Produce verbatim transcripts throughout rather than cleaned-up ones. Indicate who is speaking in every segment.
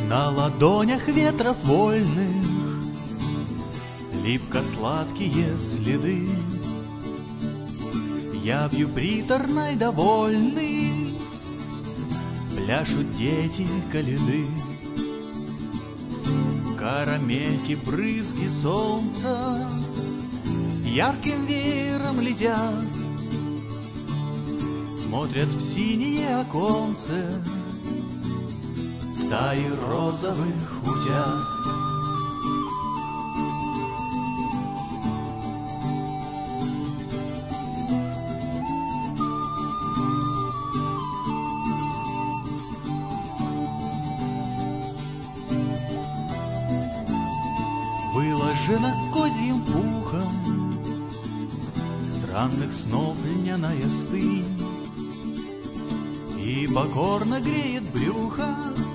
Speaker 1: На ладонях ветров вольных липко-сладкие следы, явью приторной довольны пляшут дети коляды. Карамельки, брызги солнца ярким веером летят, смотрят в синее оконце стаи розовых утят. Выложена козьим пухом странных снов льняная стынь, и покорно греет брюхо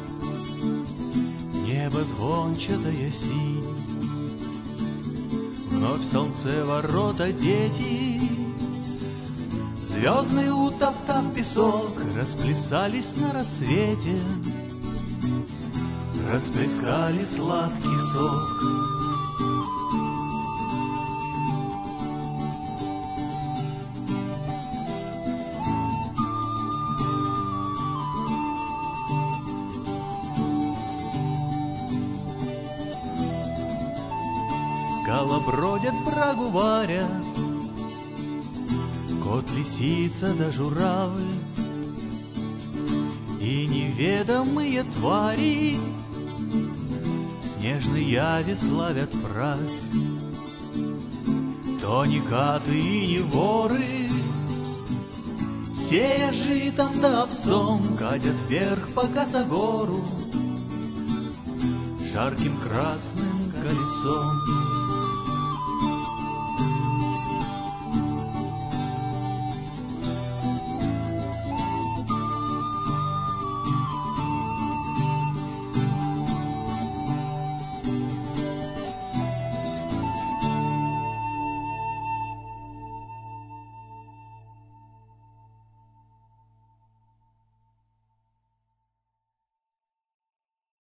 Speaker 1: небо звончатая синь. Вновь солнце ворота дети, звездные утоптав песок, расплясались на рассвете, расплескали сладкий сок. Колобродят, брагу варят, кот, лисица да журавль, и неведомые твари в снежной яве славят правь. То не каты и не воры, сея житом да овсом, катят вверх по косогору жарким красным колесом.